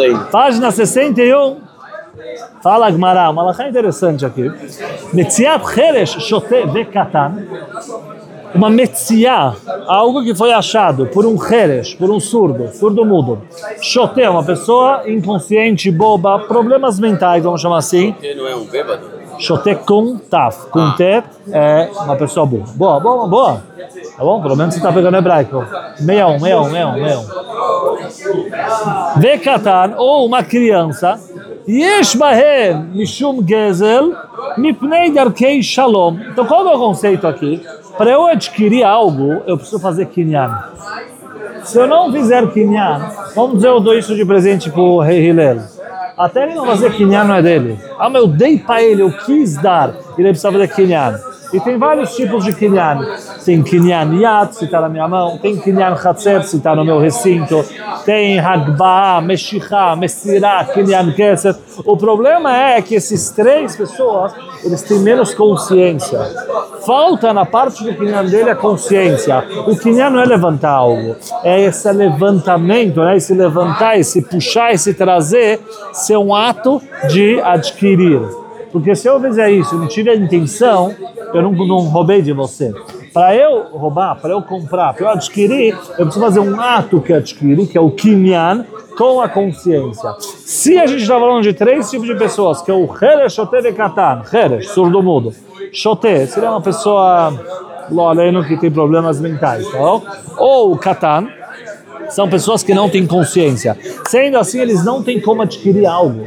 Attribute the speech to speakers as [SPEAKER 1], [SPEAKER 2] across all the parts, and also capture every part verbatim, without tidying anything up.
[SPEAKER 1] play.
[SPEAKER 2] Página sessenta e um. Fala Agmará, uma alahá interessante aqui. Metziat cheresh shote vekatan. Uma metziá, algo que foi achado por um cheresh, por um surdo, surdo mudo. Shote, uma pessoa inconsciente, boba, problemas mentais, vamos chamar assim.
[SPEAKER 1] Ele não é um bêbado?
[SPEAKER 2] Shote com taf. Com te é uma pessoa boa. Boa, boa, boa. Tá bom? Pelo menos você está pegando hebraico. Meia um, meia um, meia um, meia um. Vekatan, ou uma criança. Yesh bahem mishum gezel mipnei darkei shalom. Então qual é o conceito aqui? Para eu adquirir algo, eu preciso fazer kinyan. Se eu não fizer kinyan, vamos dizer, eu dou isso de presente para o rei Hillel. Até ele não fazer kinyan não é dele. Ah, mas eu dei para ele, eu quis dar, e ele precisa fazer kinyan. E tem vários tipos de kinyan. Tem kinyan yad, se está na minha mão. Tem kinyan chatzer, se está no meu recinto. Tem hagbaa, meshichá, messirá, kinyan keset. O problema é que esses três pessoas, eles têm menos consciência. Falta na parte do kinyan dele a consciência. O kinyan não é levantar algo. É esse levantamento, né? Esse levantar, esse puxar, esse trazer, ser um ato de adquirir. Porque se eu fizer isso e não tive a intenção, eu não, não roubei de você. Para eu roubar, para eu comprar, para eu adquirir, eu preciso fazer um ato que adquirir, que é o kinyan, com a consciência. Se a gente está falando de três tipos de pessoas, que é o cheresh, shote e katan, cheresh, surdo-mudo, shote, seria uma pessoa, loleno, que tem problemas mentais, tá bom? Ou katan, são pessoas que não têm consciência. Sendo assim, eles não têm como adquirir algo.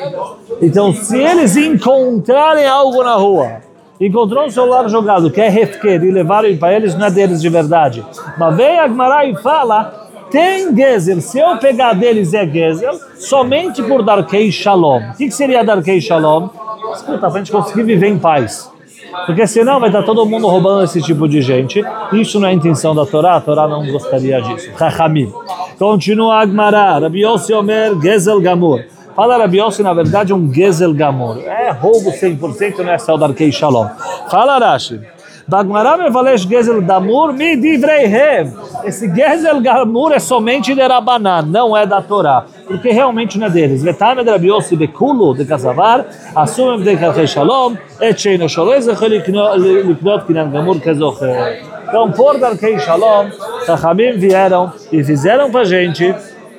[SPEAKER 2] Então, se eles encontrarem algo na rua, encontrou um celular jogado, que é refker, e levaram para eles, não é deles de verdade. Mas vem a Agmará e fala, tem gezel, se eu pegar deles é gezel, somente por darkei shalom. O que, que seria darkei shalom? Escuta, para a gente conseguir viver em paz. Porque senão vai estar todo mundo roubando esse tipo de gente. Isso não é a intenção da Torá, a Torá não gostaria disso. Chachamim. Continua Agmará, Rabi Yossi Omer, gezel gamur. Fala Rabi Yossi, na verdade, um gezel gamur. É roubo cem por cento, não é só darkei shalom. Fala Rashi. Bagmará mevalesh gezel gamur mi divreihem. Esse gezel gamur é somente de Rabanan, não é da Torá. Porque realmente não é deles. Vetame de Rabi Yossi bekulo de Kazavar, assumem de darkei shalom, et sheino sholoi zechel liknot kinyan gamur kezocher. Então, por darkei shalom, Chachamim vieram e fizeram pra gente.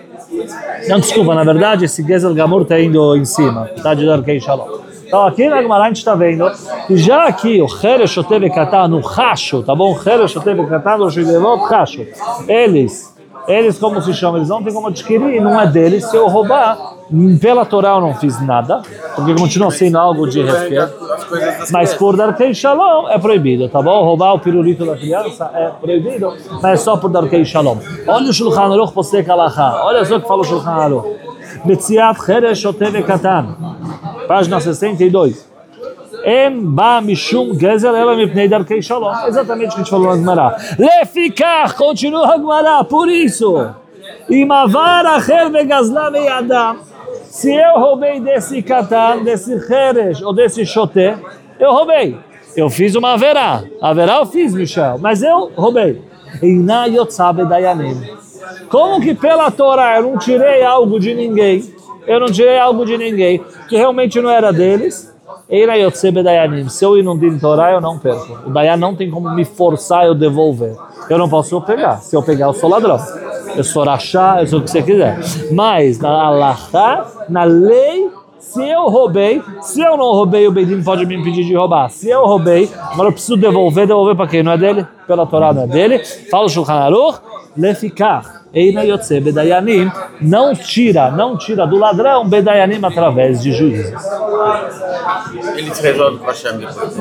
[SPEAKER 2] Não, desculpa, na verdade, esse gezel gamur está indo em cima, está de darkei shalom. Então, aqui na Agmará a gente está vendo que já aqui o cheresh shote vekatan, no racho, tá bom? Cheresh shote vekatan, no shidevot racho. Eles, eles como se chamam, eles não têm como adquirir, não é deles. Se eu roubar, pela Torá eu não fiz nada, porque continua sendo algo de refker. Mas por darkei shalom é proibido, tá bom? Roubar o pirulito da criança é proibido, mas é só por darkei shalom. Olha o Shulchan Aruch posek alahá. Olha só o que fala o Shulchan Aruch. Metziat cheresh shote vekatan. Página sessenta e dois. Em ba mishum gezel ela mipnei darkei shalom. Exatamente o que a gente falou na Agmará. Lefikach, continua a Agmará, por isso. Imavar acher vegazla meyadam. Se eu roubei desse katan, desse cheresh ou desse shote, eu roubei. Eu fiz uma averá. Averá eu fiz, Michel, mas eu roubei. Eina yotzah bedayanim. Como que pela Torá eu não tirei algo de ninguém? Eu não tirei algo de ninguém, que realmente não era deles. Eina yotzah bedayanim. Se eu ir num din Torá, eu não perco. O Dayan não tem como me forçar eu devolver. Eu não posso pegar. Se eu pegar, eu sou ladrão. Eu sou rachá, eu sou o que você quiser. Mas na alahá, na lei, se eu roubei, se eu não roubei, o Beidin pode me impedir de roubar. Se eu roubei, agora eu preciso devolver, devolver para quem? Não é dele? Pela Torá não é dele. Fala o Shulchan Aruch, lefikach. Eina yotzeh bedayanim, não tira, não tira do ladrão bedayanim através de juízes.
[SPEAKER 1] Ele se resolve com a chave depois.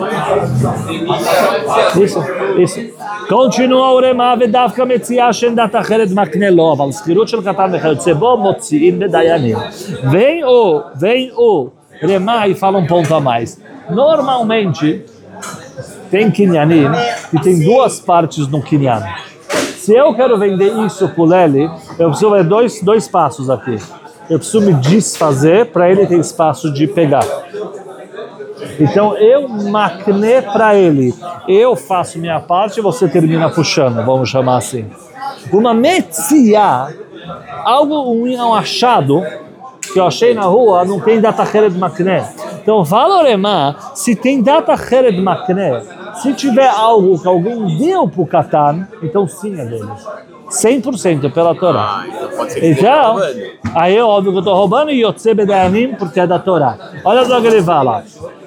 [SPEAKER 2] Isso, isso. Continua o Rema, vedavka metziah shendat acheret maknelo, aval skirut shel katan vechayotze bo motziim bedayanim. Vem o, vem o Rema e fala um ponto a mais. Normalmente, tem kinyanim e tem duas partes no kinyan. Se eu quero vender isso para o Lele, eu preciso ver dois, dois passos aqui. Eu preciso me desfazer para ele ter espaço de pegar. Então eu macne para ele. Eu faço minha parte e você termina puxando, vamos chamar assim. Uma metziá, algo, um, um achado, que eu achei na rua não tem data Hered Makne. Então, fala Oremá, se tem data Hered Makne, se tiver algo que alguém deu para o Katan, então sim é dele. cem por cento pela Torá.
[SPEAKER 1] Ah, então pode ser que
[SPEAKER 2] Então,
[SPEAKER 1] esteja roubando.
[SPEAKER 2] aí é óbvio que eu estou roubando e Yotze Bedayanim porque é da Torá. Olha só o que ele fala.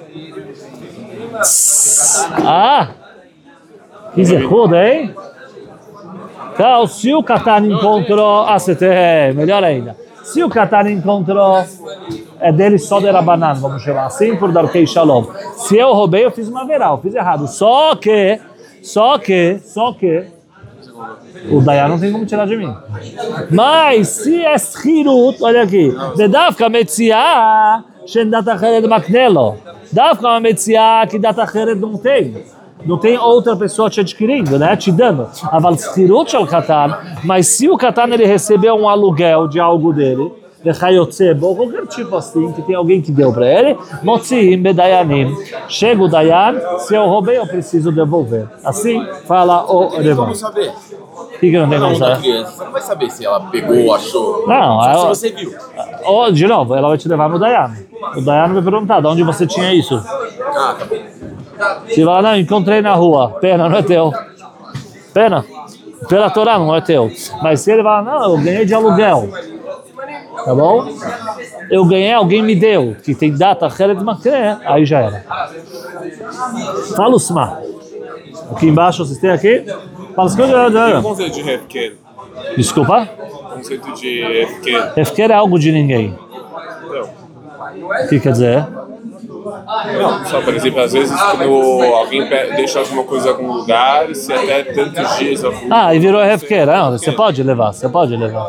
[SPEAKER 2] Ah! Que zerrudo, hein? Então, se o Katan encontrou... Ah, você tem... Melhor ainda. Se o Katan encontrou... É dele só de Rabanan, vamos chamar assim, por Darkei Shalom. Se eu roubei, eu fiz uma verá, eu fiz errado. Só que... Só que... Só que... O Dayan não tem como tirar de mim. Mas se é Shirut, olha aqui. Vedavka Metziah, Shen Data Hered Maknelo. Davka Metziah, que Data Hered não tem. Não tem outra pessoa te adquirindo, né? Te dando. Aval Shirut al Katan. Mas se o Katan ele recebeu um aluguel de algo dele, ou qualquer tipo assim, que tem alguém que deu para ele, Motziim Bedayanim. Chega o Dayan, se eu roubei, eu preciso devolver. Assim fala o Reva.
[SPEAKER 1] Como saber?
[SPEAKER 2] O que, que não tem como
[SPEAKER 1] Não, da
[SPEAKER 2] saber?
[SPEAKER 1] criança. Você não vai saber se ela pegou, achou.
[SPEAKER 2] Não,
[SPEAKER 1] Só
[SPEAKER 2] ela-
[SPEAKER 1] se você viu.
[SPEAKER 2] Oh, de novo, ela vai te levar no Dayan. O Dayan vai perguntar de onde você tinha isso.
[SPEAKER 1] Ah, tá bom.
[SPEAKER 2] Você fala, não, encontrei na rua. Pena, não é teu. Pena. Pela Torá, não é teu. Mas se ele fala, não, eu ganhei de aluguel. Tá bom? Eu ganhei, alguém me deu. Que tem data, Hered Makne, aí já era. Fala o Sma. Aqui embaixo, vocês têm aqui? Fala as coisas.
[SPEAKER 3] O conceito de Hefker?
[SPEAKER 2] Desculpa?
[SPEAKER 3] O conceito de Hefker?
[SPEAKER 2] Hefker é algo de ninguém.
[SPEAKER 3] Não.
[SPEAKER 2] O que quer dizer?
[SPEAKER 3] Não, só por exemplo, às vezes quando alguém pe- deixa alguma coisa em algum lugar, e se até tantos dias... algum-
[SPEAKER 2] Ah, e virou Hefker. Não, você pode levar, você pode levar.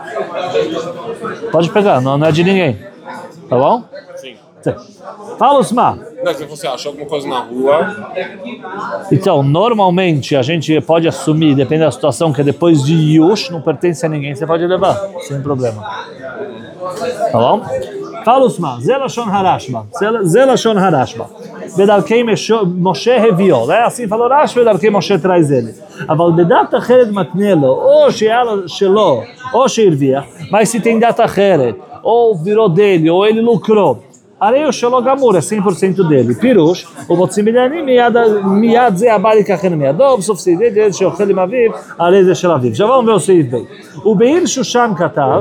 [SPEAKER 2] Pode pegar, não, não é de ninguém. Tá bom?
[SPEAKER 3] Sim.
[SPEAKER 2] Fala, Osmar.
[SPEAKER 3] Não, se você achou alguma coisa na rua,
[SPEAKER 2] Então, normalmente a gente pode assumir, depende da situação, que depois de Yush não pertence a ninguém, você pode levar, sem problema. Tá bom? Fala, Osmar. Zelashon Harashba. Zelashon Harashba. Bedarkei Moshe reviou, né? Assim falou Rashi, Bedarkei Moshe traz ele. Aval bedata Hered Maknelo, ou she'ala shelo, ou she'irvia, mas se tem data Hered, ou virou dele, ou ele lucrou, Arei o Shelo Gamur é cem por cento dele. Pirush, o Motzim Bidani, Miyad Ze Abari Kachen Miyadov, Sofsidei, Dede Sheochel Im Aviv, Arei Ze Shel Aviv. Já vamos ver o Seif bem. O Beir Shushan Katav.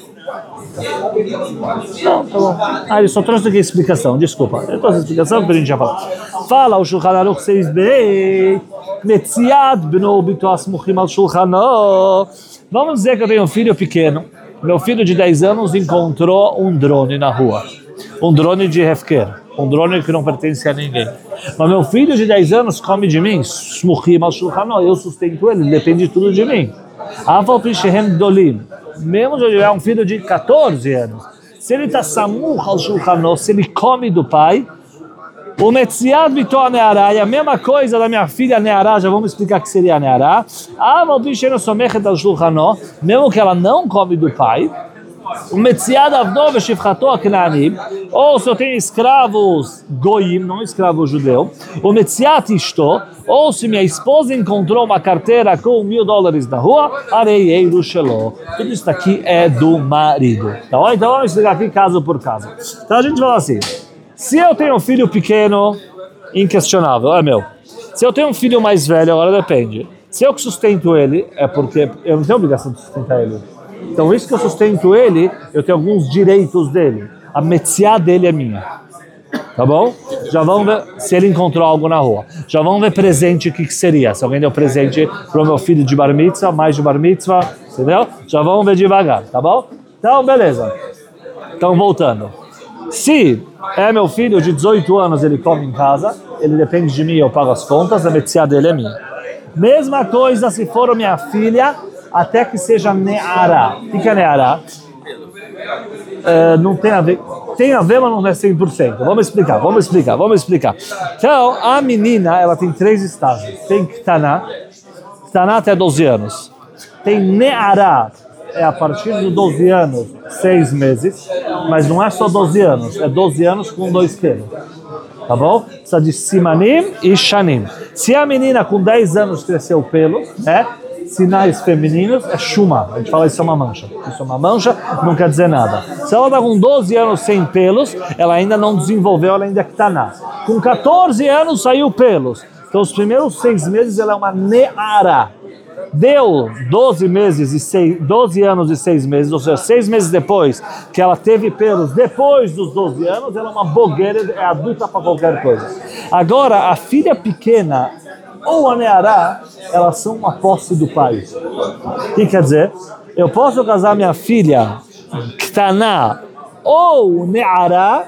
[SPEAKER 2] Não, tá bom. Ah, ele só trouxe aqui a explicação, desculpa. Eu trouxe a explicação porque a gente já falou. Fala o Shulchan Aruch Seif bem. Metziad Bno Bito Asmuchim Al Shulchano. Vamos dizer que eu tenho um filho pequeno. Meu filho de dez anos encontrou um drone na rua. Um drone de Hefker, um drone que não pertence a ninguém. Mas meu filho de dez anos come de mim, eu sustento ele, depende tudo de mim. Mesmo se eu tiver um filho de quatorze anos, se ele está samuch al shulchanó, se ele come do pai, o metziad bito a neará, e a mesma coisa da minha filha neará, já vamos explicar o que seria a neará, mesmo que ela não come do pai, o metziad avdov shifchato aknanim, ou se eu tenho escravos goyim, não escravo judeu, o metziad isto, ou se minha esposa encontrou uma carteira com mil dólares na rua, areieiro shelo. Tudo isso daqui é do marido. Tá bom? Então vamos explicar aqui caso por caso. Então a gente fala assim, se eu tenho um filho pequeno, inquestionável, é meu. Se eu tenho um filho mais velho, agora depende. Se eu que sustento ele, é porque eu não tenho obrigação de sustentar ele. Então, isso que eu sustento ele, eu tenho alguns direitos dele. A metziá dele é minha. Tá bom? Já vamos ver se ele encontrou algo na rua. Já vamos ver presente, o que, que seria. Se alguém deu presente para o meu filho de bar mitzvah, mais de bar mitzvah, entendeu? Já vamos ver devagar, tá bom? Então, beleza. Então, voltando. Se é meu filho de dezoito anos, ele come em casa, ele depende de mim, eu pago as contas, a metziá dele é minha. Mesma coisa se for minha filha, até que seja neará. O que é neará? É, não tem a ver, tem a ver, mas não é cem por cento. Vamos explicar, vamos explicar, vamos explicar. Então, a menina, ela tem três estágios. Tem ktaná, ktaná até doze anos. Tem neará, é a partir dos doze anos, seis meses, mas não é só doze anos, é doze anos com dois pelos. Tá bom? Precisa de simanim e shanim. Se a menina com dez anos cresceu o pelo, né? sinais femininos é Shuma. A gente fala isso é uma mancha. Isso é uma mancha, não quer dizer nada. Se ela está com doze anos sem pelos, ela ainda não desenvolveu, ela ainda é Ktaná. Com quatorze anos saiu pelos. Então os primeiros seis meses ela é uma Neara. Deu doze meses e seis, doze anos e seis meses, ou seja, seis meses depois que ela teve pelos, depois dos doze anos, ela é uma bogueira, é adulta para qualquer coisa. Agora, a filha pequena ou a Neará, elas são uma posse do pai. O que quer dizer? Eu posso casar minha filha, Ktaná, ou Neará,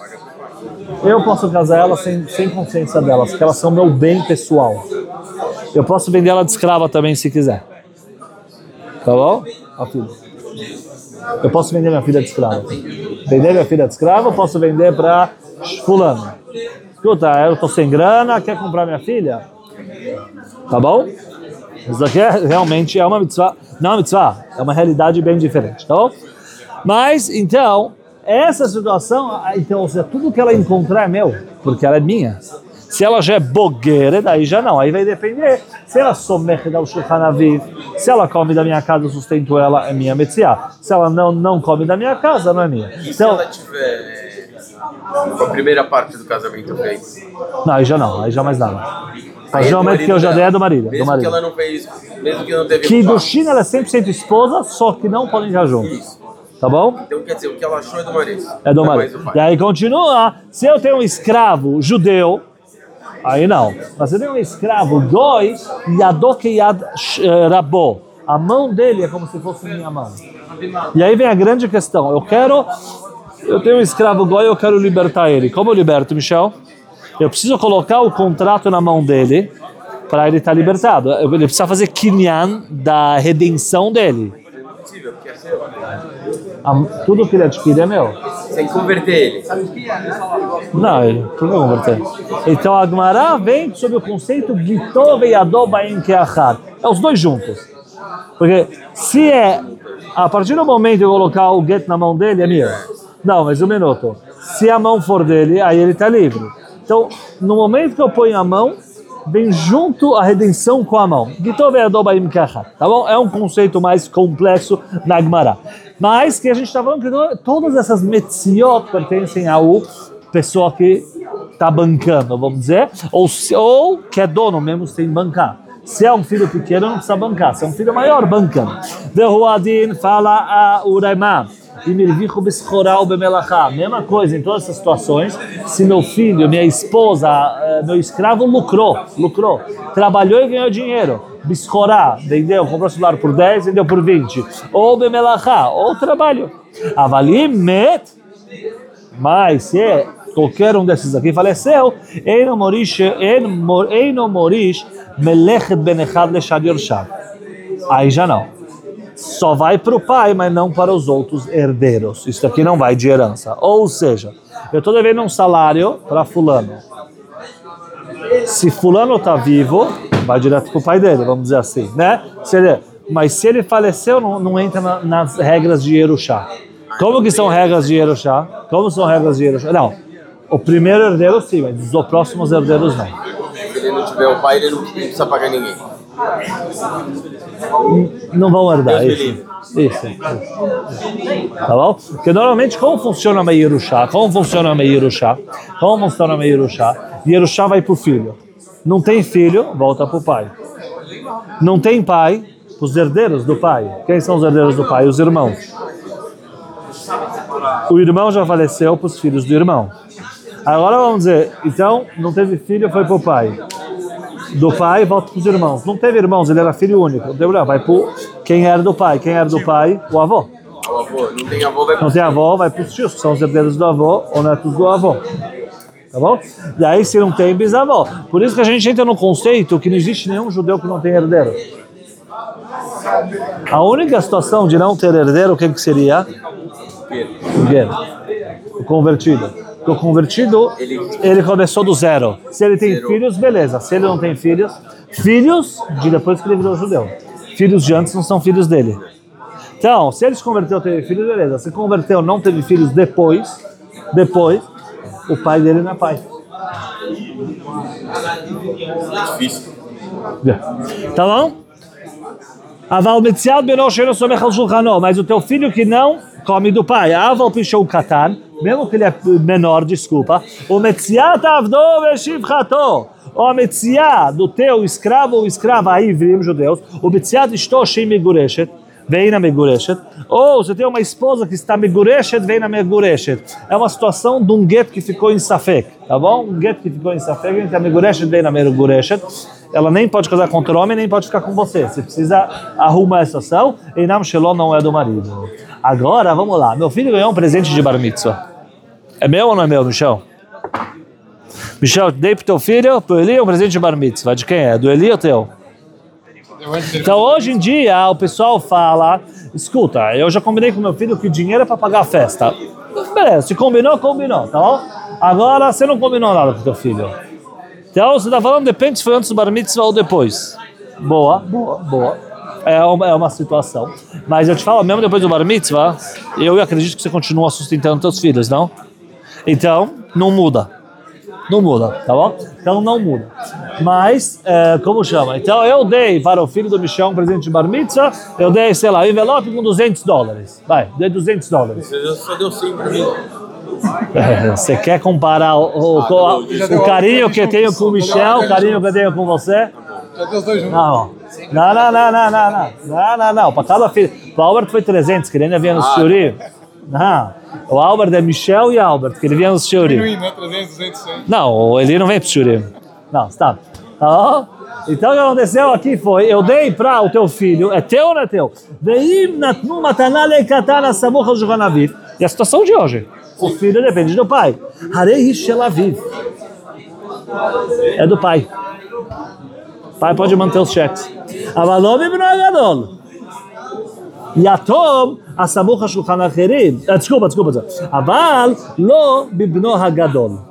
[SPEAKER 2] eu posso casar ela sem, sem consciência delas, porque elas são meu bem pessoal. Eu posso vender ela de escrava também se quiser. Tá bom? A filha. Eu posso vender minha filha de escrava. Vender minha filha de escrava, eu posso vender para fulano. Escuta, eu tô sem grana, quer comprar minha filha? Tá bom? Isso aqui é, realmente é uma mitzvah. Não é uma mitzvah, é uma realidade bem diferente. Tá bom? Mas, então, essa situação, então, ou seja, tudo que ela encontrar é meu, porque ela é minha. Se ela já é bogueira, daí já não. Aí vai depender se ela somerge ao Shulchan Aviv, se ela come da minha casa, eu sustento ela, é minha metziá. Se ela não, não come da minha casa, não é minha.
[SPEAKER 1] E
[SPEAKER 2] então,
[SPEAKER 1] se ela tiver a primeira parte do casamento feita?
[SPEAKER 2] Não, aí já não, aí já mais nada. Mas geralmente que eu já dei é do marido.
[SPEAKER 1] Mesmo
[SPEAKER 2] do marido.
[SPEAKER 1] que ela não fez, mesmo que não teve...
[SPEAKER 2] Que do China ela é cem por cento esposa, só que não podem ir juntos.
[SPEAKER 1] Isso.
[SPEAKER 2] Tá bom?
[SPEAKER 1] Então quer dizer, o que ela achou é do marido.
[SPEAKER 2] É do
[SPEAKER 1] Não
[SPEAKER 2] marido.
[SPEAKER 1] mais do pai.
[SPEAKER 2] E aí continua, se eu tenho um escravo judeu, aí não. Mas se eu tenho um escravo goi, yadok yad rabo. A mão dele é como se fosse minha mão. E aí vem a grande questão. Eu quero, eu tenho um escravo goi, eu quero libertar ele. Como eu liberto, Michel? Eu preciso colocar o contrato na mão dele para ele estar libertado. Ele precisa fazer kinyan da redenção dele.
[SPEAKER 1] Impossível, porque é seu.
[SPEAKER 2] A, tudo que ele adquire é meu.
[SPEAKER 1] Sem converter ele.
[SPEAKER 2] Não, ele, por que converter? Então a Gemara vem sob o conceito Gitov e Adoba em Keachar. É os dois juntos. Porque se é, a partir do momento que eu colocar o get na mão dele, é meu. Não, mas um minuto. Se a mão for dele, aí ele está livre. Então, no momento que eu ponho a mão, vem junto a redenção com a mão. Tá bom? É um conceito mais complexo na Gemara. Mas que a gente está falando que todas essas metziot pertencem ao pessoa que está bancando, vamos dizer, ou, ou que é dono mesmo sem bancar. Se é um filho pequeno, não precisa bancar. Se é um filho maior, banca. Vehuadin fala a Uraimá. Mesma coisa em todas essas situações. Se meu filho, minha esposa, meu escravo lucrou, lucrou, trabalhou e ganhou dinheiro, biscorá, vendeu, comprou celular por dez, vendeu por vinte, ou bemelachá, ou trabalho. Avalim met, mas se é qualquer um desses aqui faleceu, eino morish, eino morish, melechet benechad lechad yorshav. Aí já não. Só vai para o pai, mas não para os outros herdeiros. Isso aqui não vai de herança. Ou seja, eu estou devendo um salário para fulano. Se fulano está vivo, vai direto para o pai dele, vamos dizer assim, né? Se ele, mas se ele faleceu, não, não entra na, nas regras de Yerushá. Como que são regras de Yerushá? Como são regras de Yerushá? Não, o primeiro herdeiro sim, mas os próximos herdeiros não.
[SPEAKER 1] Se ele não tiver o pai, ele não precisa pagar ninguém.
[SPEAKER 2] Não vão herdar, isso. Isso, isso. Tá bom? Porque normalmente como funciona a Yerushá? Como funciona a Yerushá? Como funciona a Yerushá? Yerushá vai para o filho. Não tem filho, volta para o pai. Não tem pai, os herdeiros do pai. Quem são os herdeiros do pai? Os irmãos. O irmão já faleceu para os filhos do irmão. Agora vamos dizer, então não teve filho, foi para o pai. Do pai, volta para os irmãos. Não teve irmãos, ele era filho único. Vai para quem era do pai. Quem era do pai? O avô.
[SPEAKER 1] O avô. Não tem avô, vai para
[SPEAKER 2] Não tem avô, vai para os tios, que são os herdeiros do avô ou netos do avô. Tá bom? E aí se não tem bisavô. Por isso que a gente entra no conceito que não existe nenhum judeu que não tem herdeiro. A única situação de não ter herdeiro, o que, que seria? O guerreiro. O convertido. O convertido, ele começou do zero. Se ele tem filhos, beleza. Se ele não tem filhos, filhos de depois que ele virou judeu. Filhos de antes não são filhos dele. Então, se ele se converteu, teve filhos, beleza. Se converteu, não teve filhos depois, depois, o pai dele não é pai.
[SPEAKER 1] É difícil.
[SPEAKER 2] Tá bom? Aval metziat beno she'eno somech al shulchano, mas o teu filho que não come do pai. Aval pichou katan, mesmo que ele é menor, desculpa. O metziat avdo veshivchato. O metziat do teu escravo ou escrava aí, vimos judeus. O metziat ishto she'im megureshet. Vem na megureshet, ou você tem uma esposa que está megureshet, vem na megureshet. É uma situação de um gueto que ficou em safek, tá bom? Um gueto que ficou em safek, então a megureshet vem na megureshet. Ela nem pode casar com outro homem, nem pode ficar com você. Você precisa arrumar a situação, e Nam Shelom não é do marido. Agora, vamos lá. Meu filho ganhou um presente de bar mitzvah. É meu ou não é meu, Michel? Michel, dei pro teu filho, pro Eli, um presente de bar mitzvah. De quem é? Do Eli ou teu? Então hoje em dia o pessoal fala, escuta, eu já combinei com meu filho que o dinheiro é para pagar a festa. Beleza, se combinou, combinou, tá bom? Agora você não combinou nada com teu filho. Então você está falando, depende se foi antes do bar mitzvah ou depois. Boa, boa, boa. É uma, é uma situação. Mas eu te falo, mesmo depois do bar mitzvah, eu acredito que você continua sustentando teus filhos, não? Então, não muda. Não muda, tá bom? Então não muda. Mas, é, como chama? Então eu dei para o filho do Michel um presente de bar mitzvah, eu dei, sei lá, um envelope com duzentos dólares. Vai, dei duzentos dólares.
[SPEAKER 1] Você só deu cem pra mim.
[SPEAKER 2] É, você quer comparar o, o, o, o carinho que eu tenho com o Michel, o carinho que eu tenho com você?
[SPEAKER 4] Já deu os dois juntos.
[SPEAKER 2] Não, não, não, não, não, não, não, não, não, não. Para cada filho. Para o Albert foi trezentos, que ele ainda vinha no Shiuri. Não, o Albert é Michel e Albert, que ele vinha no Shiuri.
[SPEAKER 4] Né? trezentos, duzentos, cem.
[SPEAKER 2] Não, ele não vem para o Shiuri. Não, está. Tá bom? Então o que aconteceu aqui foi, eu dei para o teu filho, é teu ou não é teu? Veim natnu mataná leikatana samuch al shulchan aviv. E a situação de hoje? O filho depende do pai. Harei shel aviv. É do pai. O pai pode manter os cheques. Avalom ibn agadol. Yatom asamuch al shulchan acherim. Desculpa, desculpa. Aval lo bibno hagadol.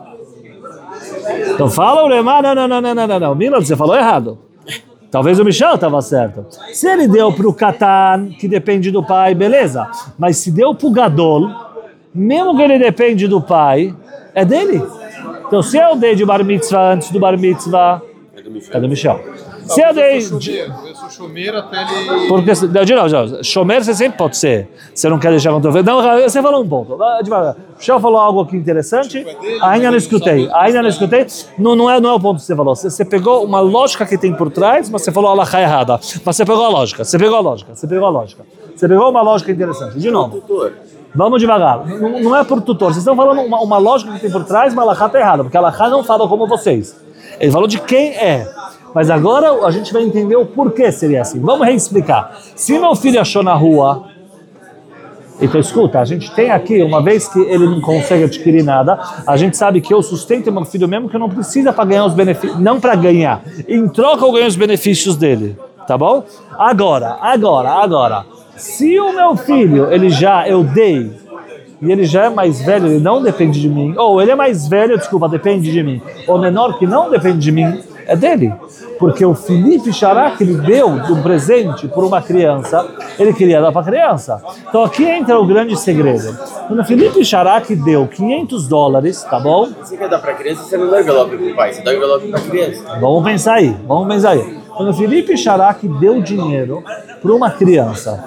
[SPEAKER 2] Então fala o Lemar, não, não, não, não, não, não, Milan, você falou errado. Talvez o Michel estava certo. Se ele deu para o Katan, que depende do pai, beleza. Mas se deu para o Gadol, mesmo que ele depende do pai, é dele. Então se eu dei de bar mitzvah antes do bar mitzvah, é do Michel. Se eu dei...
[SPEAKER 4] Eu sou chomer até ele...
[SPEAKER 2] Porque, de novo, de novo, chomer você sempre pode ser. Você não quer deixar com o teu filho. Não, você falou um ponto. Devagar. O Michel falou algo aqui interessante. Ainda não escutei. Ainda não escutei. Não, não, é, não é o ponto que você falou. Você, você pegou uma lógica que tem por trás, mas você falou a alahá errada. Mas você pegou a lógica. Você pegou a lógica. Você pegou a lógica. Você pegou uma lógica interessante. De novo. Vamos devagar. Não, não é por tutor. Vocês estão falando uma, uma lógica que tem por trás, mas a alahá está errada. Porque a alahá não fala como vocês. Ele falou de quem é. Mas agora a gente vai entender o porquê seria assim. Vamos reexplicar. Se meu filho achou na rua, então escuta, a gente tem aqui, uma vez que ele não consegue adquirir nada, a gente sabe que eu sustento meu filho mesmo que eu não precisa para ganhar os benefícios, não para ganhar. Em troca eu ganho os benefícios dele, tá bom? Agora, agora, agora, se o meu filho, ele já, eu dei, e ele já é mais velho, ele não depende de mim, ou ele é mais velho, desculpa, depende de mim, ou menor que não depende de mim, é dele. Porque o Felipe Sharak, ele deu um presente por uma criança, ele queria dar para a criança. Então aqui entra o grande segredo. Quando o Felipe Sharak deu quinhentos dólares, tá bom?
[SPEAKER 1] Você quer dar para a criança, você não dá envelope para o pai, você dá envelope para a criança.
[SPEAKER 2] Vamos pensar aí, vamos pensar aí. Quando o Felipe Sharak deu dinheiro para uma criança,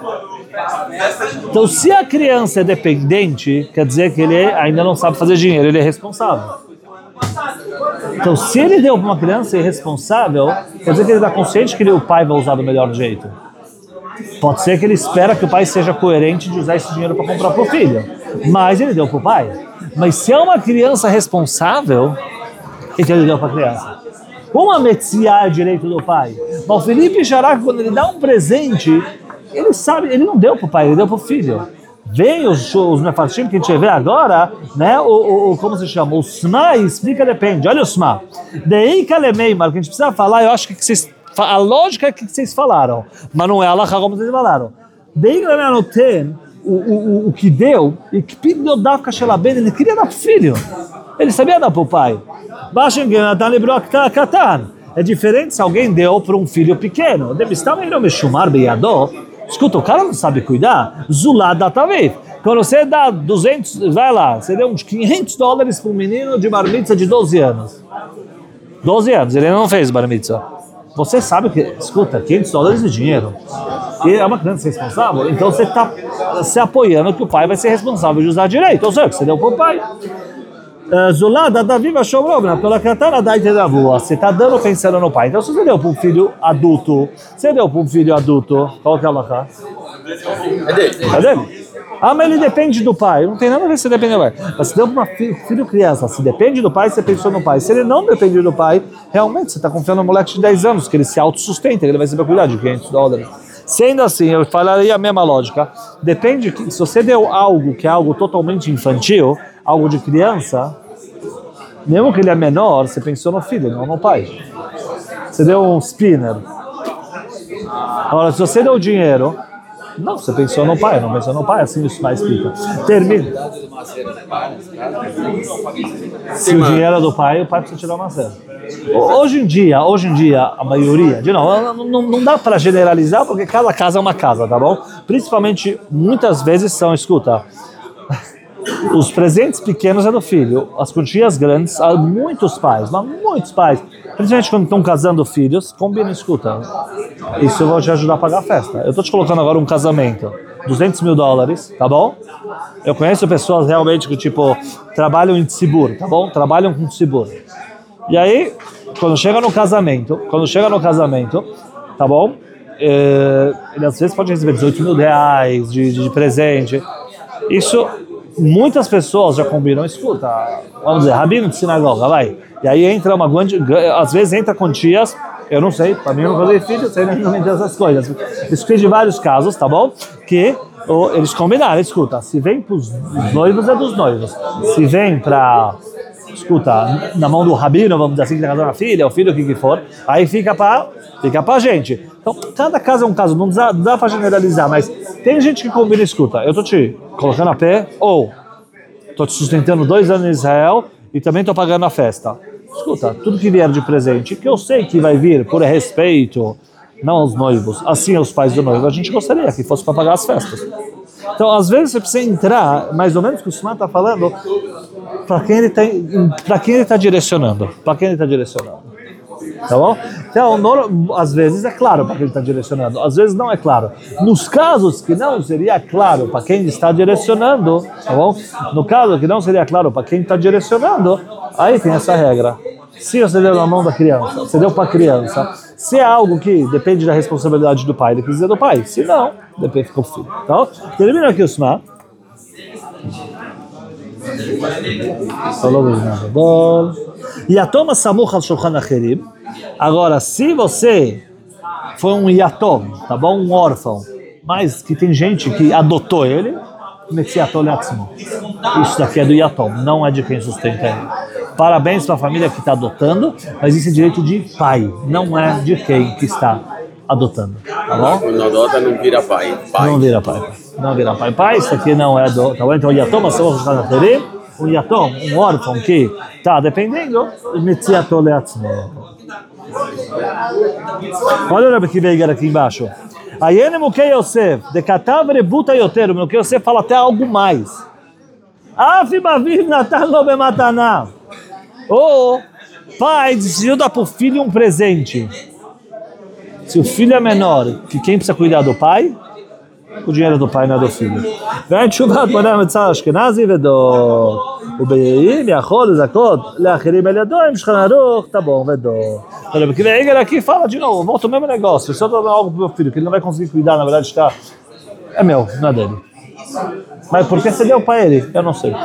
[SPEAKER 2] então se a criança é dependente, quer dizer que ele ainda não sabe fazer dinheiro, ele é responsável. Então, se ele deu para uma criança irresponsável, quer dizer que ele está consciente que ele, o pai vai usar do melhor jeito. Pode ser que ele espera que o pai seja coerente de usar esse dinheiro para comprar para o filho. Mas ele deu para o pai. Mas se é uma criança responsável, então ele deu para a criança. Uma metziá é direito do pai. Mas o Felipe Sharak, quando ele dá um presente, ele sabe, ele não deu para o pai, ele deu para o filho. Vem os, os mefarshim que a gente vê agora, né? O, o, o, como se chama? O Sma explica, depende. Olha o Sma. Dei Kalemeimar, que a gente precisa falar, eu acho que vocês, a lógica é que vocês falaram, mas não é a alahá como vocês falaram. Dei Kalemeimar no tem, o, o, o que deu, e que pediu dar para Shelaben, ele queria dar para o filho. Ele sabia dar para o pai. É diferente se alguém deu para um filho pequeno. Escuta, o cara não sabe cuidar, Zulá dá talvez. Quando você dá duzentos, vai lá, você deu uns quinhentos dólares para um menino de bar mitzvah de doze anos. doze anos, ele não fez bar mitzvah. Você sabe que, escuta, quinhentos dólares de dinheiro. e é uma criança responsável, então você está se apoiando que o pai vai ser responsável de usar direito, ou seja, que você deu para o pai. Zulada da viva shomrovna, pela katana da itedavua. Você está dando pensando no pai. Então, se você deu para um filho adulto, você deu para um filho adulto, qual que é a alahá?
[SPEAKER 1] É dele.
[SPEAKER 2] É dele? Ah, mas ele depende do pai. Não tem nada a ver se depende do pai. Mas se deu para um filho, filho criança, se depende do pai, você pensou no pai. Se ele não depende do pai, realmente você está confiando no moleque de dez anos, que ele se autossustenta, que ele vai saber cuidar de quinhentos dólares. Sendo assim, eu falaria a mesma lógica. Depende, que, se você deu algo que é algo totalmente infantil, algo de criança, mesmo que ele é menor, você pensou no filho, não no pai. Você deu um spinner. Agora, se você deu dinheiro, não, você pensou no pai, não pensou no pai, assim os pais ficam. Termina. Se o dinheiro é do pai, o pai precisa tirar uma cena. Hoje em dia, hoje em dia, a maioria, de novo, não, não, não dá para generalizar, porque cada casa é uma casa, tá bom? Principalmente, muitas vezes são, escuta, os presentes pequenos é do filho, as quantias grandes, muitos pais, mas muitos pais, principalmente quando estão casando filhos, combinam, escuta, isso eu vou te ajudar a pagar a festa. Eu estou te colocando agora um casamento, duzentos mil dólares, tá bom? Eu conheço pessoas realmente que, tipo, trabalham em tzibur, tá bom? Trabalham com tzibur. E aí, quando chega no casamento, quando chega no casamento, tá bom? É, ele às vezes pode receber dezoito mil reais de, de, de presente. Isso, muitas pessoas já combinam, escuta, vamos dizer, rabino de sinagoga, vai. E aí entra uma grande, às vezes entra quantias, eu não sei, para mim eu não fazer filho, eu sei nem essas coisas. Escutei de vários casos, tá bom? Que ou, eles combinaram, escuta, se vem para os noivos é dos noivos, se vem para... escuta, na mão do rabino, vamos dizer assim, que está casando a filha, o filho, o que que for, aí fica para fica pra gente. Então, cada caso é um caso, não dá, dá para generalizar, mas tem gente que combina, escuta, eu tô te colocando a pé, ou tô te sustentando dois anos em Israel e também tô pagando a festa. Escuta, tudo que vier de presente, que eu sei que vai vir por respeito, não aos noivos, assim aos pais do noivo, a gente gostaria que fosse para pagar as festas. Então, às vezes, você precisa entrar, mais ou menos o que o Suman está falando, para quem ele está para quem ele está direcionando, para quem ele está direcionando, tá bom? Então, no, às vezes é claro para quem ele está direcionando, às vezes não é claro. Nos casos que não seria claro para quem está direcionando, tá bom? No caso que não seria claro para quem está direcionando, aí tem essa regra. Se você deu na mão da criança, você deu para a criança, se é algo que depende da responsabilidade do pai, ele precisa do pai. Se não, depende do filho. Então, termina aqui o Suman. Yatom samuch al shulchan acherim. Agora, se você foi um yatom, tá bom? Um órfão, mas que tem gente que adotou ele, isso daqui é do yatom, não é de quem sustenta ele. Parabéns para a família que está adotando, mas isso é direito de pai, não é de quem que está adotando, tá bom?
[SPEAKER 1] Quando adota não vira pai. pai.
[SPEAKER 2] Não vira pai, não vira pai. Pai, isso aqui não é do, tá bom? Então, yatom, um yatom, um órfão que está dependendo, olha o Rebbe que veio aqui embaixo. Ayene Mukei Yosef, de Katav Rebuta Yoteru, Mukei Yosef fala até algo mais. Afi Baviv Natan Lo Bemataná. Ou pai decidiu dar para o filho um presente. Se o filho é menor, que quem precisa cuidar do pai? O dinheiro do pai não é do filho. Vem תשובת מונה מצד אשכנזי ודור. ובאים יכול לזכות לאחרים על ידו עם שולחן ערוך, tá bom, ודור. Porque vem aqui fala de novo, volta o mesmo negócio. Se eu dou algo pro meu filho que ele não vai conseguir cuidar, na verdade está é meu, não é dele. Mas por que você deu para ele? Eu não sei.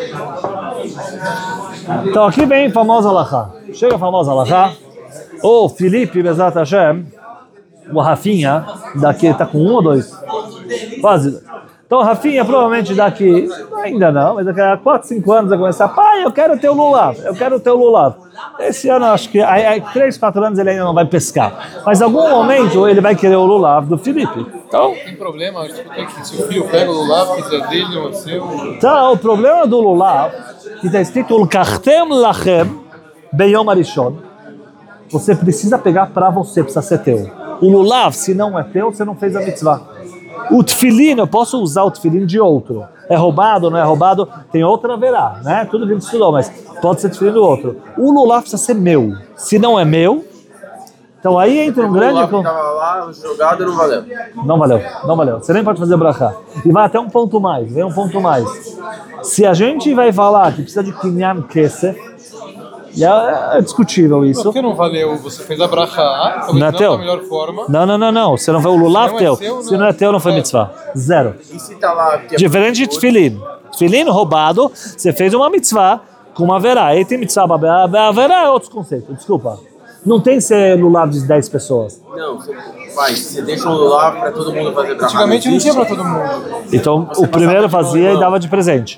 [SPEAKER 2] Então aqui vem a famosa alahá. Chega a famosa alahá. O Felipe Bezat Hashem, o Rafinha, daqui está com um ou dois? Quase. Então o Rafinha provavelmente daqui, ainda não, mas daqui a quatro, cinco anos vai começar, pai, eu quero ter o lulav, eu quero ter o lulav. Esse ano, acho que há três, quatro anos ele ainda não vai pescar. Mas em algum momento ele vai querer o lulav do Felipe. Então,
[SPEAKER 4] tem problema, se o filho pega o lulav, que é dele ou seu.
[SPEAKER 2] Então, o problema do lulav, que está escrito L'kachtem lachem beyom arishon, você precisa pegar para você, precisa ser teu. O lulav, se não é teu, você não fez a mitzvah. O tefilin, eu posso usar o tefilin de outro. É roubado, não é roubado? Tem outra verá, né? Tudo que a gente estudou, mas pode ser tefilin do outro. O lulav precisa ser meu. Se não é meu, Então aí entra um
[SPEAKER 1] O
[SPEAKER 2] grande...
[SPEAKER 1] lulav que tava lá, jogado, não valeu.
[SPEAKER 2] Não valeu, não valeu. Você nem pode fazer brachá. E vai até um ponto mais, vem um ponto mais. Se a gente vai falar que precisa de kinyan kesef, é discutível isso.
[SPEAKER 4] Por que não valeu? Você fez a brachá, talvez
[SPEAKER 2] Não é
[SPEAKER 4] não
[SPEAKER 2] teu?
[SPEAKER 4] da melhor forma.
[SPEAKER 2] Não, não, não, não. Você não vê o lulav
[SPEAKER 4] Se não é
[SPEAKER 2] teu.
[SPEAKER 4] seu,
[SPEAKER 2] Se
[SPEAKER 4] não.
[SPEAKER 2] não é teu, não foi
[SPEAKER 4] É.
[SPEAKER 2] mitzvah. Zero.
[SPEAKER 1] E se tá lá... que é
[SPEAKER 2] Diferente de tefilin. Tefilin roubado, você fez uma mitzvah com uma verá. Aí tem mitzvah, a verá é outro conceito, desculpa. Não tem ser lulav de dez pessoas.
[SPEAKER 1] Não, você faz. Você deixa um lulav pra todo mundo fazer brachá.
[SPEAKER 4] Antigamente não
[SPEAKER 1] existe.
[SPEAKER 4] tinha pra todo mundo.
[SPEAKER 2] Então o primeiro fazia e dava de presente.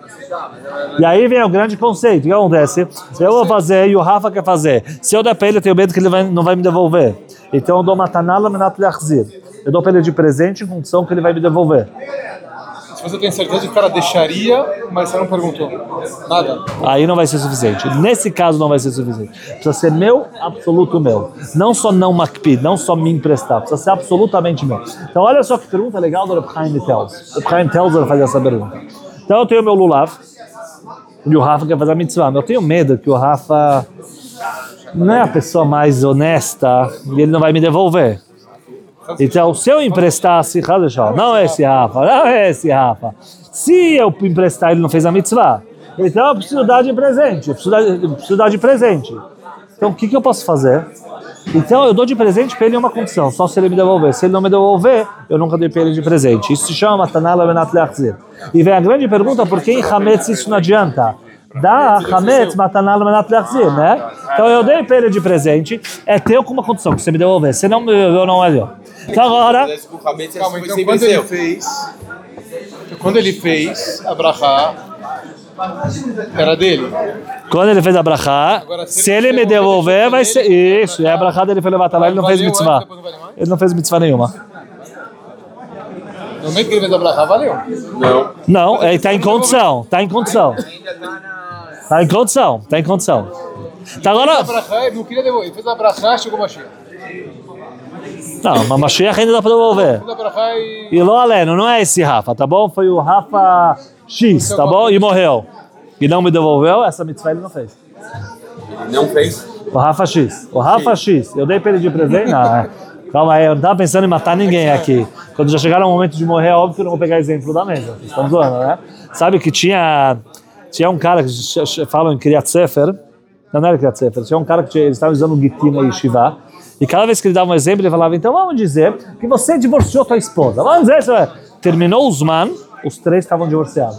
[SPEAKER 2] E aí vem o grande conceito. O que acontece? Se eu vou fazer e o Rafa quer fazer, se eu der pra ele, eu tenho medo que ele vai, não vai me devolver. Então eu dou matanala menat leachzir. Eu dou pra ele de presente em condição que ele vai me devolver.
[SPEAKER 4] Se você tem certeza que o cara deixaria, mas você não perguntou nada.
[SPEAKER 2] Aí não vai ser suficiente. Nesse caso não vai ser suficiente. Precisa ser meu, absoluto meu. Não só não makpid, não só me emprestar. Precisa ser absolutamente meu. Então olha só que pergunta legal do Reb Chaim Telz. O Reb Chaim Telz vai fazer essa pergunta. Então eu tenho meu lulav e o Rafa quer fazer a mitzvah. Mas eu tenho medo que o Rafa não é a pessoa mais honesta e ele não vai me devolver. Então, se eu emprestasse, não é esse Rafa, não é esse Rafa. Se eu emprestar, ele não fez a mitzvah. Então, eu preciso dar de presente. Eu preciso dar, eu preciso dar de presente. Então, o que, que eu posso fazer? Então, eu dou de presente para ele em uma condição, só se ele me devolver. Se ele não me devolver, eu nunca dei para ele de presente. Isso se chama Matanala Benat Leachzir. E vem a grande pergunta, por que em Hametz isso não adianta? Dá Hametz Matanala Benat Leachzir, né? Então, eu dei para ele de presente, é teu com uma condição, que você me devolver. Se não me devolver, não é meu. Então agora...
[SPEAKER 1] Calma,
[SPEAKER 4] Calma, então quando ele fez, quando ele fez a brachá, era dele.
[SPEAKER 2] Quando ele fez a brachá,
[SPEAKER 4] Agora, se
[SPEAKER 2] se
[SPEAKER 4] ele
[SPEAKER 2] ele me devolver, vai ser... Isso, e a brachá dele foi levada lá, ele não fez
[SPEAKER 4] Valeu
[SPEAKER 2] mitzvah.
[SPEAKER 4] antes, depois não vale mais?
[SPEAKER 2] Ele não fez mitzvah nenhuma.
[SPEAKER 4] No momento que ele fez a brachá, valeu.
[SPEAKER 1] Não.
[SPEAKER 2] Não, ele está em condição, está em condição. Está em condição, está em condição. Então
[SPEAKER 4] Ele
[SPEAKER 2] agora...
[SPEAKER 4] fez a brachá, ele não queria devolver. Ele fez a brachá, chegou o Mashiach.
[SPEAKER 2] Não, mas Mashiach ainda dá para devolver.
[SPEAKER 4] Fez a brachá e...
[SPEAKER 2] E Lo Aleno, não é esse Rafa, tá bom? Foi o Rafa X, tá bom? E morreu. E não me devolveu, essa mitzvah ele não fez.
[SPEAKER 1] Ele não fez.
[SPEAKER 2] O Rafa X. O Rafa X. Eu dei pra ele de presente? Não, é. Calma aí, eu não tava pensando em matar ninguém aqui. Quando já chegar o momento de morrer, é óbvio que eu não vou pegar exemplo da mesa. Vocês estão zoando, né? Sabe que tinha, tinha um cara que falam em Kriyat Sefer. Não, não era Kriyat Sefer. Tinha um cara que tinha, eles estavam usando o Gitin na Yeshiva. E cada vez que ele dava um exemplo, ele falava, então vamos dizer que você divorciou tua esposa. Vamos dizer, isso, terminou os man, os três estavam divorciados.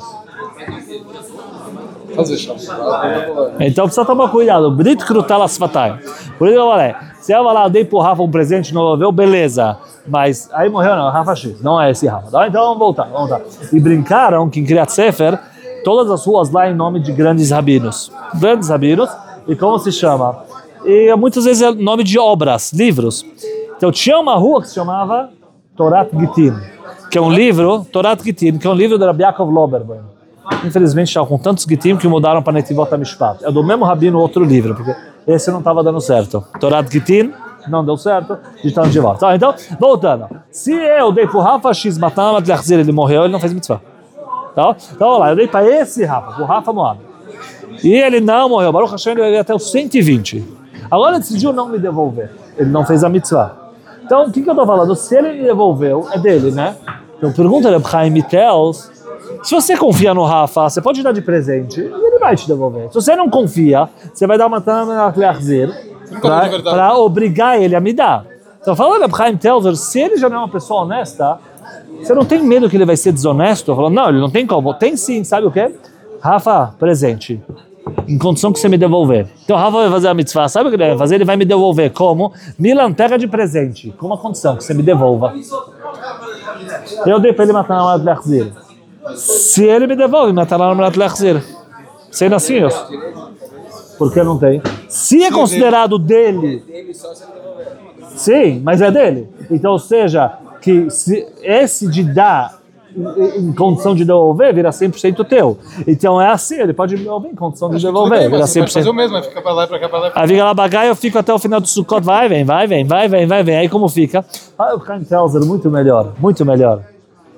[SPEAKER 4] Fazer chá.
[SPEAKER 2] Então precisa tomar cuidado. Brit Krutal Asfatay. Por isso eu falei, se eu falar, eu dei pro Rafa um presente, não devolveu, beleza. Mas aí morreu, não, Rafa X, não é esse Rafa. Então vamos voltar, vamos voltar. E brincaram que em Kriyat Sefer, todas as ruas lá em nome de grandes rabinos. Grandes rabinos, e como se chama? E muitas vezes é nome de obras, livros. Então tinha uma rua que se chamava Torat Gitin, que é um livro, Torat Gitin, que é um livro do Rabbi Yaakov Loberbaum. Infelizmente estava com tantos Gitim que mudaram para Netivot HaMishpat. É do mesmo rabino outro livro, porque esse não estava dando certo. Torat Gitin não deu certo, e estamos de volta. Então, voltando. Se eu dei para o Rafa X, Matan Matlachzir, ele morreu, ele não fez mitzvah. Tá? Então, vamos lá, eu dei para esse Rafa, o Rafa Moab. E ele não morreu. Baruch Hashem, ele veio até os cento e vinte. Agora ele decidiu não me devolver. Ele não fez a mitzvah. Então, o que, que eu estou falando? Se ele me devolveu, é dele, né? Então, pergunta Reb Chaim Telz. Se você confia no Rafa, você pode dar de presente e ele vai te devolver. Se você não confia, você vai dar uma tana para obrigar ele a me dar. Então, falando Reb Chaim Telz, se ele já não é uma pessoa honesta, você não tem medo que ele vai ser desonesto? Falando, não, ele não tem como. Tem sim, sabe o quê? Rafa, presente. Em condição que você me devolver. Então, Rafa vai fazer a mitzvah. Sabe o que ele vai fazer? Ele vai me devolver. Como? Milan, pega de presente. Com uma condição, que você me devolva. Eu dei para ele matar na hora de Leachzir. Se ele me devolve, matar na hora de Leachzir. Sendo assim, eu... Por que não tem? Se é considerado dele... Sim, mas é dele. Então, ou seja, que se esse de dar em condição de devolver, vira cem por cento teu. Então é assim, ele pode me devolver em condição de devolver, vira cem por cento.
[SPEAKER 4] Fazer o mesmo, fica pra lá, pra cá, pra lá.
[SPEAKER 2] Aí fica lá bagaia, eu fico até o final do Sukkot, vai, vem, vai, vem, vai, vem, vai, vem. Aí como fica? Ah, o Chaim Telzer, muito melhor, muito melhor.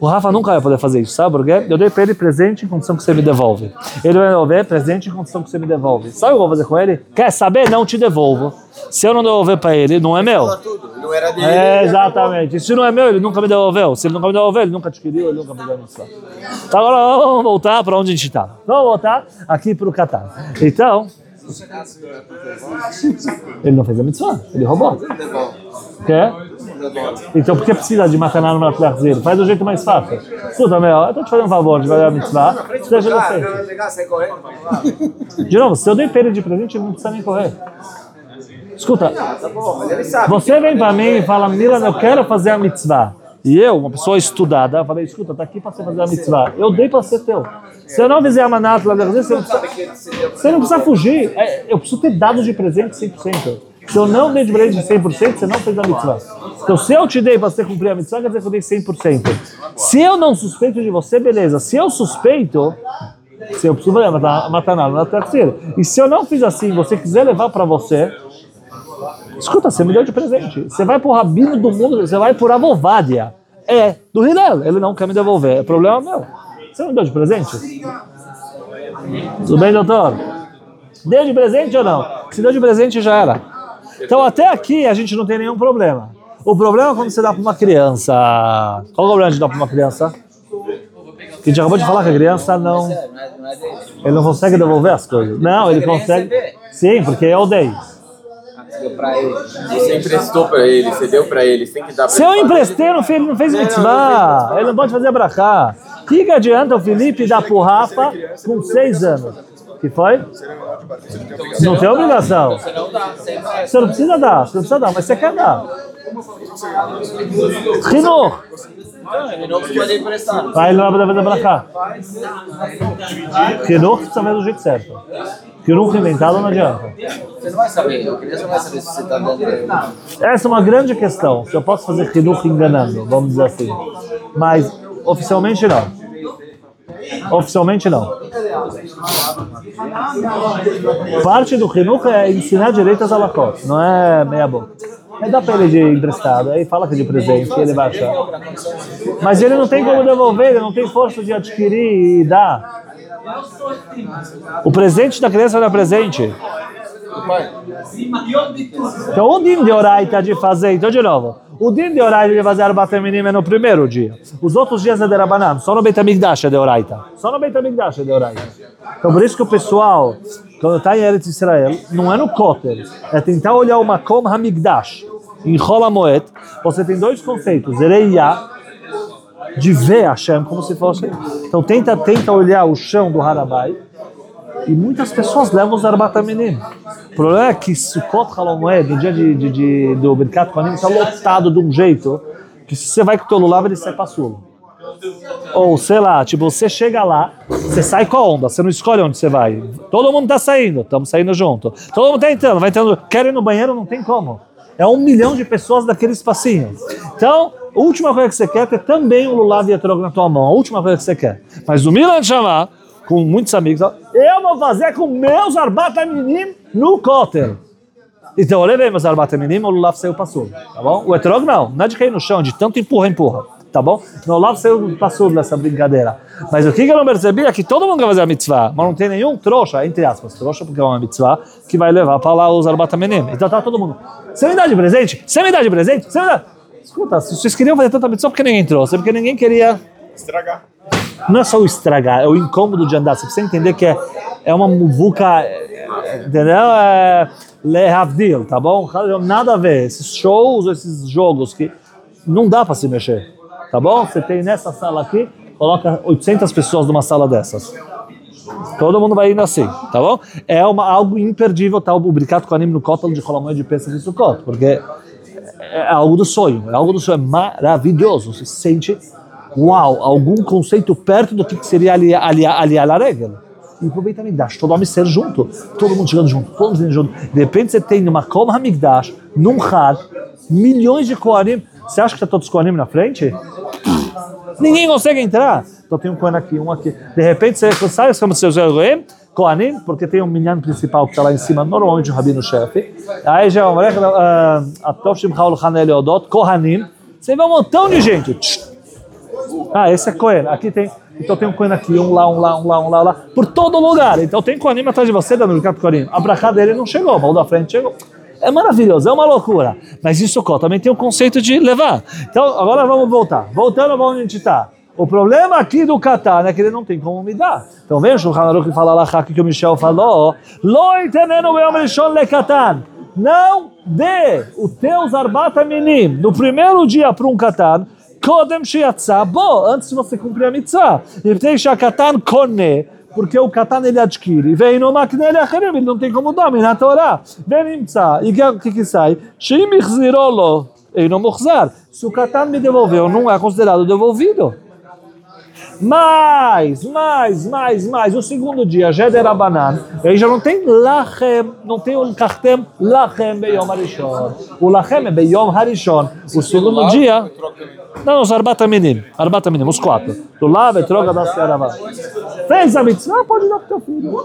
[SPEAKER 2] O Rafa nunca vai poder fazer isso, sabe por quê? Eu dei para ele presente em condição que você me devolve. Ele vai devolver presente em condição que você me devolve. Sabe o que eu vou fazer com ele? Quer saber? Não te devolvo. Se eu não devolver para ele, não é meu.
[SPEAKER 1] Não era dele.
[SPEAKER 2] É, exatamente. E se não é meu, ele nunca me devolveu. Se ele nunca me devolveu, ele nunca adquiriu, ele nunca me deu isso. Então agora vamos voltar para onde a gente estava. Vamos voltar aqui para o Catar. Então, ele não fez a mitzvah, ele roubou. Quer? Então por que precisa de mataná no Matlarzir? Faz do jeito mais fácil. Escuta, meu, eu estou te fazendo um favor de fazer a mitzvah, seja você. De novo, se eu dei para ele de presente, ele não precisa nem correr. Escuta, você vem para mim e fala, Milan, eu quero fazer a mitzvah. E eu, uma pessoa estudada, falei, escuta, tá aqui para você fazer a mitzvah. Eu dei para ser teu. Se eu não fizer a manata lá, você não precisa, você não precisa fugir. Eu preciso ter dados de presente cem por cento. Se eu não dei de presente cem por cento, você não fez a mitzvah. Então, se eu te dei para você cumprir a mitzvah, quer dizer que eu dei cem por cento. Se eu não suspeito de você, beleza. Se eu suspeito, se eu preciso matar nada na terceira. E se eu não fiz assim, você quiser levar para você, escuta, você me deu de presente. Você vai pro rabino do mundo, você vai por Avovadia. É, do Hillel. Ele não quer me devolver. É problema meu. Você me deu de presente? Tudo bem, doutor? Deu de presente ou não? Se deu de presente, já era. Então, até aqui, a gente não tem nenhum problema. O problema é quando você dá para uma criança. Qual é o problema de dar para uma criança? Que a gente acabou de falar que a criança não... Ele não consegue devolver as coisas. Não, ele consegue... Sim, porque eu dei.
[SPEAKER 1] Você emprestou para ele, você deu para ele, você tem que dar para
[SPEAKER 2] ele. Se eu emprestei, ele não fez mitzvah. Ele não pode fazer brachá. O que, que adianta o Felipe dar pro Rafa com seis anos? Que foi? Não tem obrigação. Você não precisa dar, você não precisa dar, mas você quer dar. Rinur.
[SPEAKER 1] Ele não pode emprestar.
[SPEAKER 2] Vai, ele não vai poder fazer brachá. Rinur precisa fazer do jeito certo. Rinur inventado não adianta.
[SPEAKER 1] Você não vai saber, a criança não vai saber se você está dando.
[SPEAKER 2] Essa é uma grande questão. Se eu posso fazer Rinur enganando, vamos dizer assim. Mas oficialmente não. Oficialmente não. Parte do Hinuch é ensinar direito às alakot, não é meia boca. Aí dá para ele de emprestado, aí fala que é de presente, ele vai achar. Mas ele não tem como devolver, ele não tem força de adquirir e dar. O presente da criança não é presente. Então o din de Oraita de fazer, então de novo, o din de Oraita de fazer Arbat Minim é no primeiro dia. Os outros dias é de Rabanan, só no Beit HaMikdash é de Oraita. Só no Beit HaMikdash é de Oraita. Então por isso que o pessoal, quando está em Eretz Israel, não é no Kotel, é tentar olhar o Makom HaMikdash. Em Chol HaMoed, você tem dois conceitos, Ereia, de ver Hashem como se fosse. Então tenta, tenta olhar o chão do Harabai, e muitas pessoas levam os Arbat Minim. O problema é que Sukkot Halomoed, no dia de, de, de, do Birkat Kohanim, está lotado de um jeito que se você vai com o teu lulav, ele sai passulo. Ou, sei lá, tipo, você chega lá, você sai com a onda, você não escolhe onde você vai. Todo mundo está saindo, estamos saindo junto. Todo mundo está entrando, vai entrando. Quer ir no banheiro, não tem como. É um milhão de pessoas daquele espacinho. Então, a última coisa que você quer é ter também um lulav e etrog na tua mão. A última coisa que você quer. Mas o Milan chamar, com muitos amigos, eu vou fazer com meus Arbat Minim no Kotel. Então eu levei meus Arbat Minim, o lulav saiu passulo, tá bom? O etrog não, não é de cair no chão, de tanto empurra, empurra, tá bom? No lulav saiu passulo dessa brincadeira. Mas o que eu não percebi é que todo mundo quer fazer a mitzvah, mas não tem nenhum trouxa, entre aspas, trouxa porque é uma mitzvah, que vai levar para lá os Arbat Minim. Então tá todo mundo, você me dá de presente? Você me dá de presente? Você me dá... Escuta, se vocês queriam fazer tanta mitzvah, porque ninguém trouxe? Porque ninguém queria...
[SPEAKER 3] Estragar.
[SPEAKER 2] Não é só o estragar, é o incômodo de andar. Você precisa entender que é, é uma muvuca, entendeu? É lehavdil, tá bom? Nada a ver. Esses shows, esses jogos que não dá para se mexer, tá bom? Você tem nessa sala aqui, coloca oitocentas pessoas numa sala dessas. Todo mundo vai indo assim, tá bom? É uma, algo imperdível, tá? O Birkat Kohanim no Kotel de Cholamoed de Pesach e Sukkot, porque é algo do sonho, é algo do sonho, é maravilhoso. Você sente... Uau, algum conceito perto do que seria aliar ali, ali, ali, a regra. E pro Beit HaMikdash, todo homem ser junto, todo mundo chegando junto, todo mundo chegando junto. De repente você tem numa Makom HaMikdash, num Had, milhões de Kohanim. Você acha que tá todos os Kohanim na frente? Ninguém consegue entrar. Então tem um Kohen aqui, um aqui. De repente você sabe como você usa o Kohanim, porque tem um minyan principal que está lá em cima, normalmente o rabino-chefe. Aí já é uma Atov Shimcha Ulchan Eliodot, Kohanim. Você vê um montão de gente. Ah, esse é Cohen. Aqui tem, então tem um Cohen aqui, um lá, um lá, um lá, um lá, um lá, por todo lugar. Então tem Cohen atrás de você, dando o Cohen. A brachá dele não chegou, mas o da frente chegou. É maravilhoso, é uma loucura. Mas isso também tem o conceito de levar. Então, agora vamos voltar. Voltando para onde a gente está. O problema aqui do Katan é que ele não tem como me dar. Então vem o Shulchan Aruch e fala lá que o Michel falou, Lo itenenu be'yom rishon lekatan. Não dê os teus arbat minim no primeiro dia para um Katan, kodem sheyatzah bo, antes de você cumprir a mitzvah. E tem shakatan kone, porque o Katan ele adquire. Vem no makne ele acherim, ele não tem como dar, na Torá. Vem nimtzah. E o que que sai? Sheim ichzirolo, ele não muchzar. Se o Katan me devolveu, não é considerado devolvido. Mais, mais, mais, mais. O segundo dia, Jeder Abanan, aí já não tem Lachem, não tem o Kachtem Lachem Beyom Harishon. O Lachem é Beyom Harishon. O segundo dia, não, os Arbat Minim, Arbat Minim, os quatro. Do Lav e Troga da Searavá. Fez a mitzvah, pode dar para o teu filho.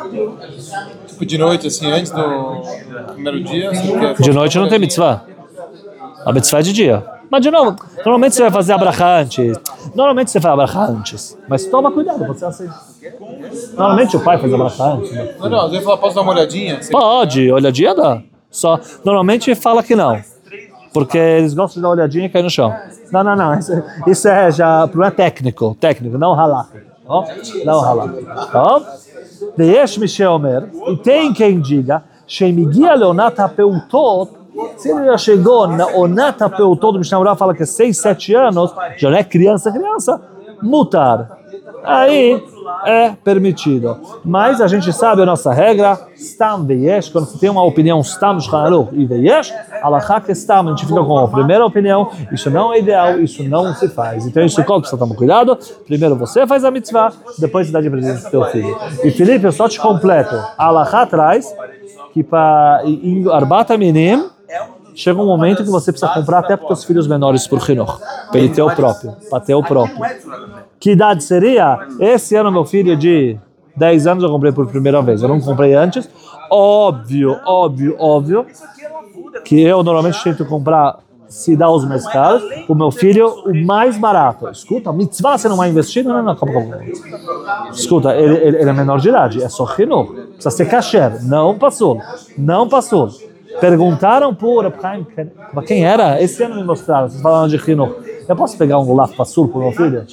[SPEAKER 4] Tipo de noite, assim, antes do primeiro dia?
[SPEAKER 2] De noite não tem mitzvah. A mitzvah é de dia. Mas de novo, normalmente você vai fazer a brachá antes. Normalmente você faz a brachá antes. Mas toma cuidado, você assim. Normalmente o pai faz a brachá antes. Né?
[SPEAKER 4] Não, não, às vezes fala, posso dar uma olhadinha?
[SPEAKER 2] Pode, olhadinha dá. Só, normalmente fala que não. Porque eles gostam de dar olhadinha e cair no chão. Não, não, não. Isso, isso é já problema técnico. Técnico, não halakha. Não halakha. Tá? Ve'yesh Michel Omer. E tem quem diga, Sheimigia leonat hapeutot. Se ele já chegou na Onata Peutot do Mishnah Berurah, fala que é seis, sete anos, já não é criança, criança, mutar. Aí é permitido. Mas a gente sabe a nossa regra, Stam Veyesh, quando você tem uma opinião Stam Shulchan Aruch e Veyesh, Alachá que Stam, a gente fica com a primeira opinião, isso não é ideal, isso não se faz. Então isso qual que você toma cuidado? Primeiro você faz a mitzvah, depois você dá de presente pro teu filho. E Felipe, eu só te completo. Alachá traz que para em Arbat Minim, chega um momento que você precisa comprar até para os seus filhos menores por Chinuch, para ele ter o próprio, para ter o próprio. Que idade seria? Esse ano meu filho de dez anos eu comprei por primeira vez, eu não comprei antes. Óbvio, óbvio, óbvio, que eu normalmente tento comprar, se dá os mais caros, o meu filho o mais barato. Escuta, mitzvah você não vai investir? Não, não, não, calma, calma. Escuta, ele, ele, ele é menor de idade, é só Chinuch, precisa ser kasher, não passou, não passou. Perguntaram por mas quem era? Esse ano me mostraram, vocês falaram de Chinuch. Eu posso pegar um Laf Passur pro meu filho?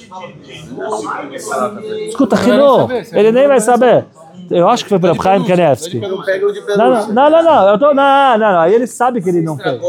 [SPEAKER 2] Escuta, Chinuch, ele nem vai saber. Eu acho que foi para Chaim Kanevsky. Não, não, não, não, eu tô, não, não, não, aí ele sabe que ele não fez.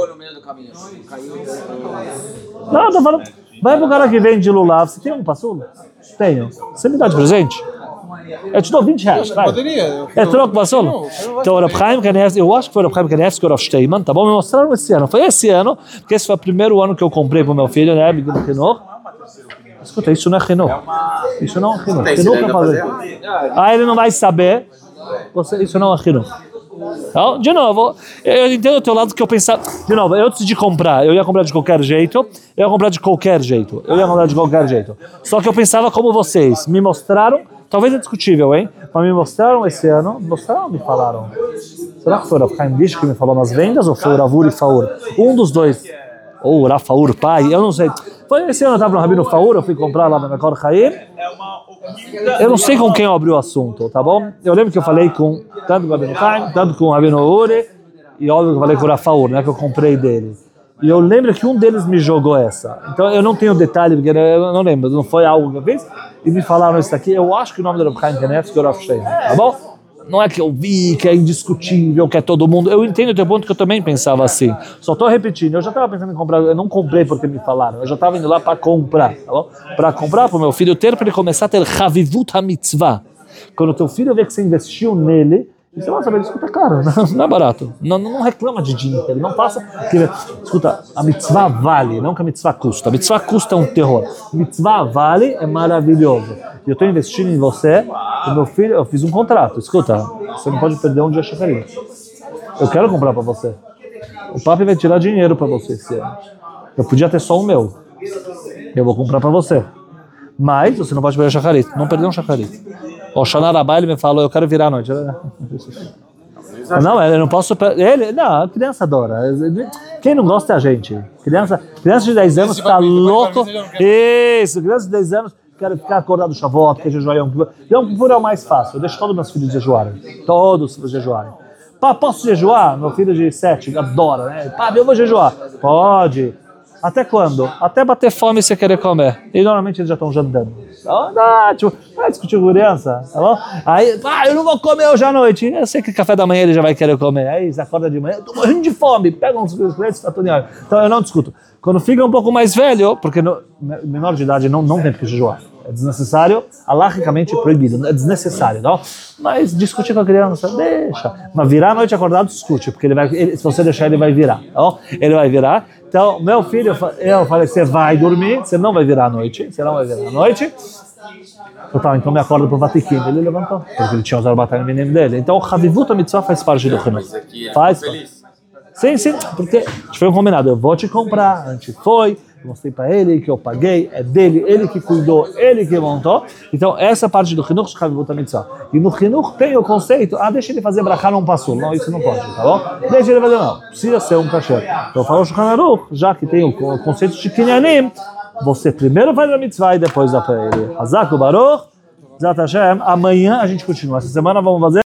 [SPEAKER 2] Não, eu tô falando, vai pro cara que vende Lulav, você tem um Passur? Tenho. Você me dá de presente? Eu te dou vinte reais, vai.
[SPEAKER 4] Poderia.
[SPEAKER 2] É troco, passou? Então, o Rav Chaim Kanevsky, eu acho que foi o Rav Chaim Kanevsky, o Rav Steinman, tá bom? Me mostraram esse ano. Foi esse ano, porque esse foi o primeiro ano que eu comprei pro meu filho, né? No Chinuch. Escuta, isso não é Chinuch. Isso não é Chinuch. Chinuch é fazer. Ah, ele não vai saber. Você, isso não é Chinuch. Então, de novo, eu entendo o teu lado que eu pensava. De novo, eu decidi comprar, eu ia comprar de qualquer jeito, eu ia comprar de qualquer jeito, eu ia comprar de qualquer jeito. Só que eu pensava como vocês me mostraram. Talvez é discutível, hein? Mas me mostraram esse ano, me mostraram ou me falaram? Será que foi o Rav Chaim Bish que me falou nas vendas ou foi o Ravur e Faur? Um dos dois. Ou o Rav Faur, pai, eu não sei. Foi esse ano eu estava no Rabino Faur, eu fui comprar lá no Mekor Chaim. Eu não sei com quem eu abri o assunto, tá bom? Eu lembro que eu falei com tanto com o Rabino Chaim, tanto com o Rabino Uri, e óbvio que eu falei com o Rav Faur, né? Que eu comprei dele. E eu lembro que um deles me jogou essa. Então eu não tenho detalhe, porque eu não lembro, não foi algo que eu fiz. E me falaram isso aqui. Eu acho que o nome do Rav Chaim Kanevsky é o Rav Steinman, tá bom? Não é que eu vi, que é indiscutível, que é todo mundo. Eu entendo o teu ponto, que eu também pensava assim. Só estou repetindo. Eu já estava pensando em comprar. Eu não comprei porque me falaram. Eu já estava indo lá para comprar, tá bom? Para comprar para o meu filho ter, para ele começar a ter Chavivut HaMitzvah. Quando o teu filho vê que você investiu nele, e você vai saber, escuta, caro, não, não é barato. Não, não reclama de dinheiro, ele não passa. Porque, escuta, a mitzvah vale, não que a mitzvah custa. A mitzvah custa um terror. A mitzvah vale, é maravilhoso. E eu estou investindo em você, o meu filho, eu fiz um contrato. Escuta, você não pode perder um dia chacarinho. Eu quero comprar para você. O papi vai tirar dinheiro para você esse ano. Eu podia ter só o meu. Eu vou comprar para você. Mas você não pode perder um chacarito. Não perder um chacarito. O Xanarabá, ele me falou, eu quero virar a noite. Não, ele não posso... Ele, não, a criança adora. Quem não gosta é a gente. Criança, criança de dez anos está louco. Isso, criança de dez anos quer ficar acordado do Shavuot, quer jejuar Yom Kippur. Yom Kippur é o mais fácil. Eu deixo todos meus filhos jejuarem. Todos jejuarem. Pá, posso jejuar? Meu filho de sete adora, né? Pá, eu vou jejuar. Pode. Até quando? Até bater fome e você querer comer. E normalmente eles já estão jantando. Então, não, tipo, vai discutir com criança, tá bom? Aí, pá, eu não vou comer hoje à noite. Eu sei que café da manhã ele já vai querer comer. Aí você acorda de manhã, eu tô morrendo de fome. Pega uns leite, tá tudo em ordem. Então eu não discuto. Quando fica um pouco mais velho, porque no, menor de idade não, não tem que jejuar. É desnecessário, alahicamente proibido, é desnecessário, não? Mas discutir com a criança, deixa. Mas virar a noite acordado, discute, porque ele vai, ele, se você deixar, ele vai virar, não? Ele vai virar. Então, meu filho, eu falei, você vai dormir, você não vai virar à noite, você não vai virar à noite. Total, então me acorda pro Vatikino, ele levantou, porque ele tinha usado a batalha no menino dele. Então, o Havivut HaMitzvah faz parte do Chinuch. Faz. Sim, sim, porque a gente foi um combinado, eu vou te comprar, a gente foi, eu mostrei para ele que eu paguei, é dele, ele que cuidou, ele que montou. Então, essa parte do Chinuch, Havivut HaMitzvah. E no Chinuch tem o conceito, ah, deixa ele fazer brachá num passo. Não, isso não pode, tá bom? Deixa ele fazer, não, precisa ser um kasher. Então, falou o Shulchan Aruch, já que tem o conceito de Kinyanim, você primeiro faz a mitzvah e depois dá para ele. Hazak Baruch, Zat Hashem, amanhã a gente continua. Essa semana vamos fazer